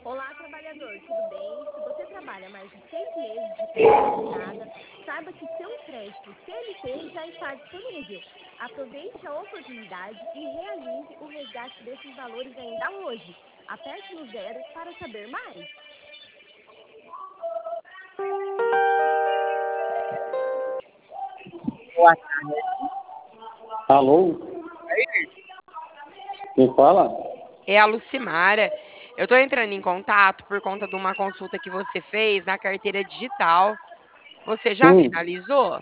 Olá, trabalhador, tudo bem? Se você trabalha mais de 6 meses de carteira assinada, saiba que seu empréstimo CLT já está disponível. Aproveite a oportunidade e realize o resgate desses valores ainda hoje. Aperte no zero para saber mais. Boa tarde. Alô? Quem fala? É a Lucimara. Eu estou entrando em contato por conta de uma consulta que você fez na carteira digital. Você já Sim. finalizou?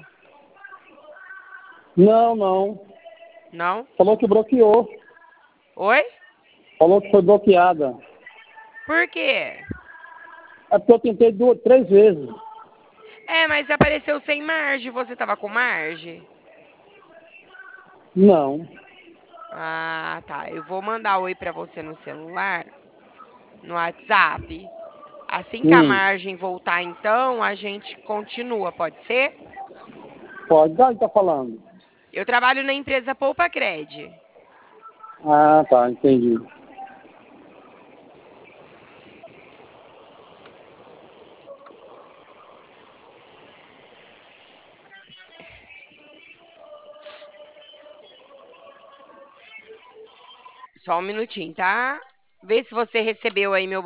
Não. Não? Falou que bloqueou. Oi? Falou que foi bloqueada. Por quê? É porque eu tentei 3 vezes. É, mas apareceu sem margem. Você estava com margem? Não. Ah, tá. Eu vou mandar oi para você no celular, no WhatsApp. Assim que a Hum. margem voltar, então, a gente continua, pode ser? Pode. Da onde tá falando? Eu trabalho na empresa Poupa Cred. Ah, tá. Entendi. Só um minutinho, tá? Vê se você recebeu aí meu